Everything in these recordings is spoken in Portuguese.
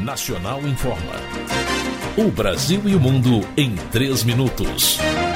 Nacional informa. O Brasil e o mundo em 3 minutos.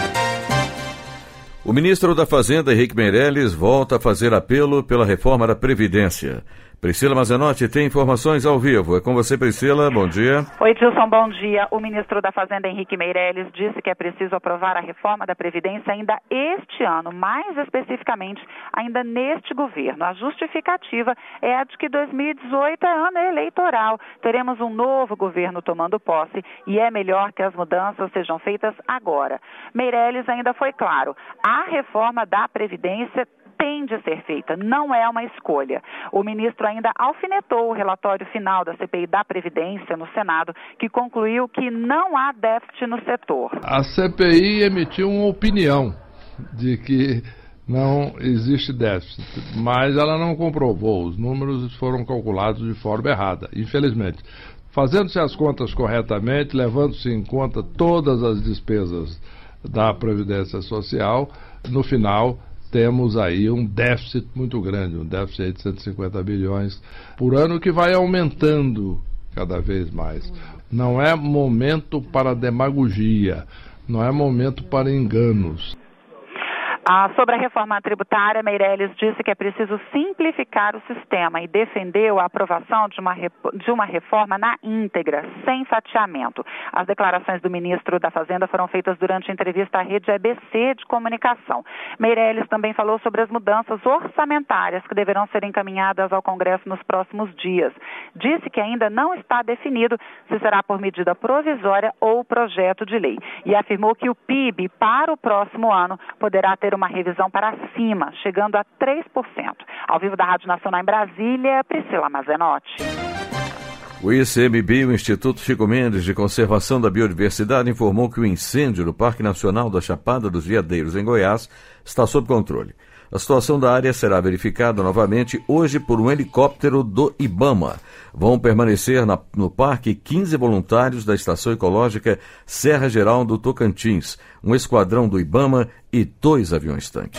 O ministro da Fazenda, Henrique Meirelles, volta a fazer apelo pela reforma da Previdência. Priscila Mazenotti tem informações ao vivo. É com você, Priscila. Bom dia. Oi, Dilson. Bom dia. O ministro da Fazenda, Henrique Meirelles, disse que é preciso aprovar a reforma da Previdência ainda este ano, mais especificamente ainda neste governo. A justificativa é a de que 2018 é ano eleitoral. Teremos um novo governo tomando posse e é melhor que as mudanças sejam feitas agora. Meirelles ainda foi claro. A reforma da Previdência tem de ser feita, não é uma escolha. O ministro ainda alfinetou o relatório final da CPI da Previdência no Senado, que concluiu que não há déficit no setor. A CPI emitiu uma opinião de que não existe déficit, mas ela não comprovou. Os números foram calculados de forma errada, infelizmente. Fazendo-se as contas corretamente, levando-se em conta todas as despesas da Previdência Social, no final temos aí um déficit muito grande, um déficit de 150 bilhões por ano, que vai aumentando cada vez mais. Não é momento para demagogia, não é momento para enganos. Sobre a reforma tributária, Meirelles disse que é preciso simplificar o sistema e defendeu a aprovação de uma reforma na íntegra, sem fatiamento. As declarações do ministro da Fazenda foram feitas durante a entrevista à rede EBC de comunicação. Meirelles também falou sobre as mudanças orçamentárias que deverão ser encaminhadas ao Congresso nos próximos dias. Disse que ainda não está definido se será por medida provisória ou projeto de lei. E afirmou que o PIB para o próximo ano poderá ter uma revisão para cima, chegando a 3%. Ao vivo da Rádio Nacional em Brasília, Priscila Mazenotti. O ICMBio, o Instituto Chico Mendes de Conservação da Biodiversidade, informou que o incêndio no Parque Nacional da Chapada dos Veadeiros, em Goiás, está sob controle. A situação da área será verificada novamente hoje por um helicóptero do IBAMA. Vão permanecer no parque 15 voluntários da Estação Ecológica Serra Geral do Tocantins, um esquadrão do IBAMA e 2 aviões-tanque.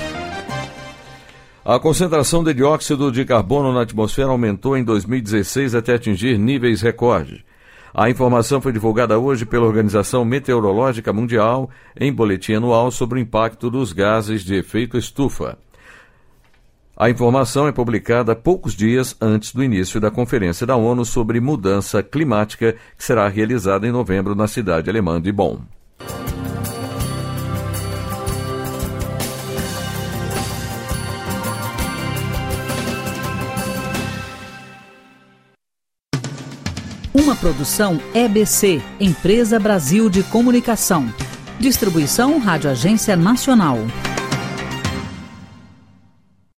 A concentração de dióxido de carbono na atmosfera aumentou em 2016 até atingir níveis recorde. A informação foi divulgada hoje pela Organização Meteorológica Mundial em boletim anual sobre o impacto dos gases de efeito estufa. A informação é publicada poucos dias antes do início da Conferência da ONU sobre Mudança Climática, que será realizada em novembro na cidade alemã de Bonn. Uma produção EBC, Empresa Brasil de Comunicação. Distribuição Rádio Agência Nacional.